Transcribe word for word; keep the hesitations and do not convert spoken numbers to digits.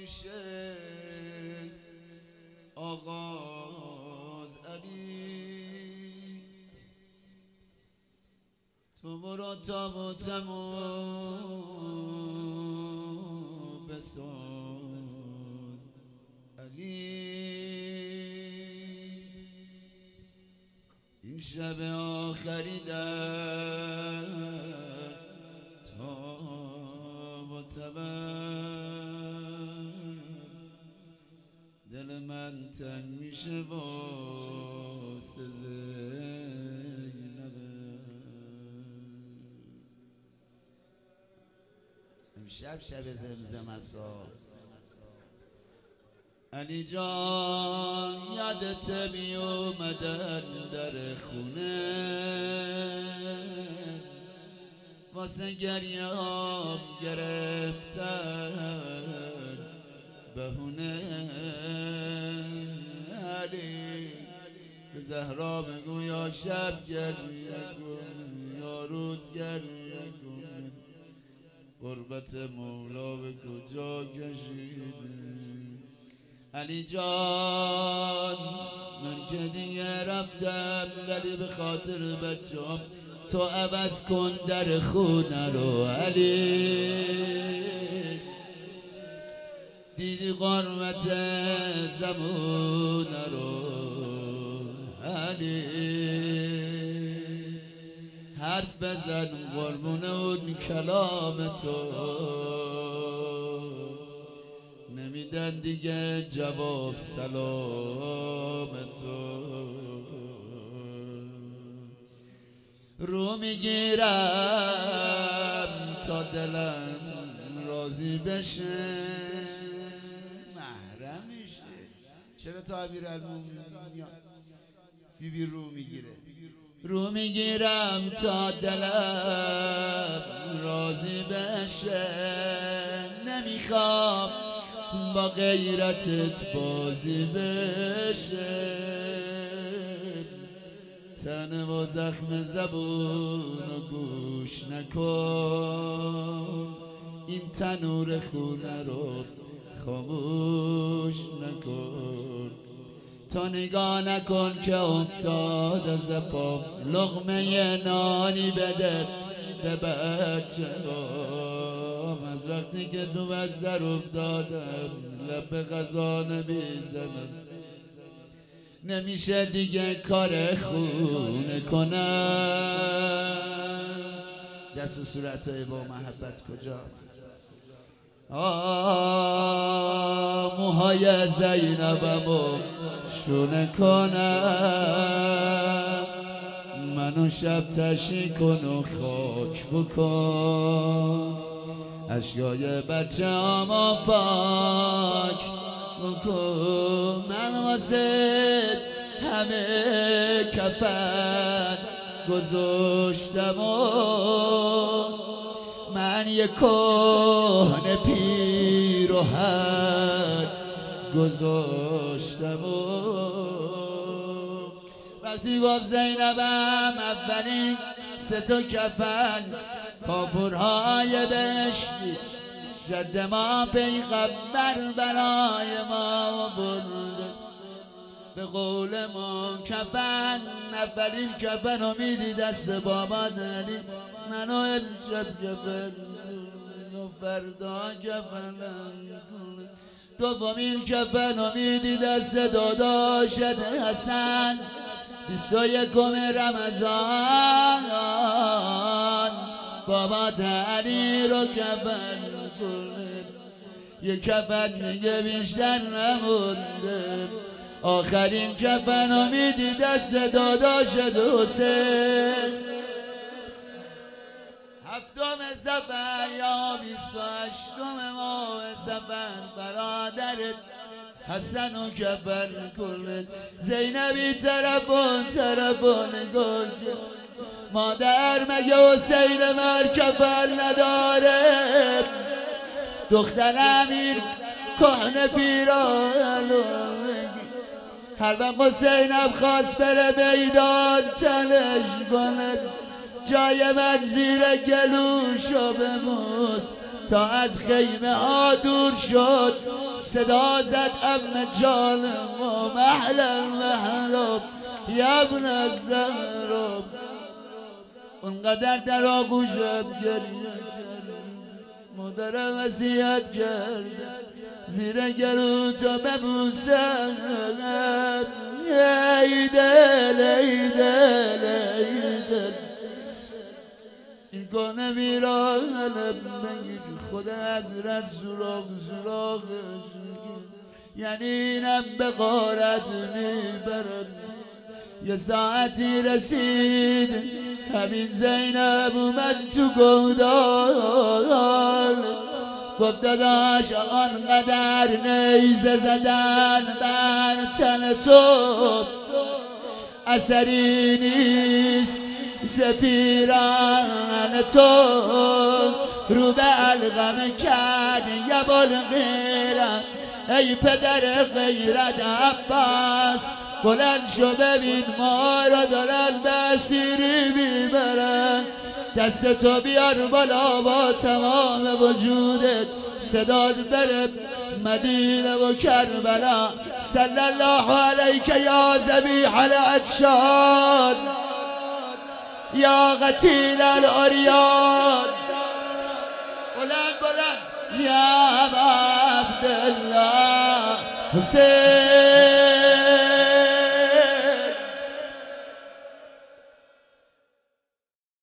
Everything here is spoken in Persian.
میشه آغاز علی، تو برو تابوتمو بساز علی. این شب آخری در تاب و تبر دل من تنگ میشه واسه زینب. امشب شب زمزم است علی جان، یادت می اومدن در خونه واسه گریه‌ام گرفتن بهونه. علی به زهرا بگو یا شب گریه کن یا روز گریه کن، غربت مولا به کجا کشیده. علی جان من که دیگه رفتم، ولی به خاطر بچه‌ام تو عوض کن در خونه رو علی. دیدی غربت زمونه رو علی، حرف بزن قربون اون کلام تو، نمیدن دیگه جواب سلام تو. رو میگیرم تا دلم راضی بشه، محرم میشه. چرا تا امیرالمومنین بی بی رو میگیره؟ رو میگیرم تا دلم راضی بشه، نمیخوام با غیرتت بازی بشه. تن و زخم زبون و گوش نکن، این تنور خونه رو خاموش نکن. تو نگاه نکن که افتاد از پام، لقمه نانی بده به بچه‌ام. از وقتی که تو بستر افتادم لب به غذا نمیزنم، نمیشه دیگه کار خونه کنم. دست و صورتهای با محبت کجاست؟ آه موهای زینبمو شونه کنم، منو شب تشی کن و خاک بکن، اشیای بچه هامو پاک بکن. من واسه همه کفن گذاشتم و من یک کهنه پیراهن گذاشتم و وقتی گفت زینبم اولین سه تا کفن کافرهای بهشتی جد ما پیغمبر برای ما برده. به قول ما کفن اولین کفن رو میدی دست بابا داری، منو امشب کفن و فردا کفن. دومین کفن رو میدی دست داداشت حسن، بیست و یکم رمضان بابا علی رو کفن کنه. یک کفن دیگه بیشتر نمونده، آخرین کفن رو میدی دست داداشت حسین. هفتم سفر یا بیست و هشتم ماه سفر برادرت حسن و کفن کنه. زینبی طرفون طرفون گل مادر مگه حسین مر کفن نداره؟ دختر امیر کهنه پیرانو هر وقت حسینم خواست بره میدان تنش کند، جای من زیر گلوشو بموس تا از خیمه ها دور شد صدا زد ام جانم و محلا محلا یا ابن الزهرا. اونقدر در آغوشم گریه مادرم وصیت کرد زیر گلو تا ببوسم ای دل ای دل ای دل این کنه ویرانم بگیر خود حضرت سراغ سراغ یعنی اینم به غارت میبرد. یه ساعتی رسید همین زینب اومد تو گودال گفت داداش آنقدر نیزه زدن بر تن تو اثری نیست ز پیران تو رو به علقم کرد یه بال غیرت ای پدر غیرت عباس بلند شو ببین ما را دارن به اسیری میبرن دستتو بیار بالا با تمام وجودت صدات بره مدینه و کربلا صلی الله علیک یا ذبیح الاطشان یا قتیل الاریان بلند بلند یا ابا عبدالله حسین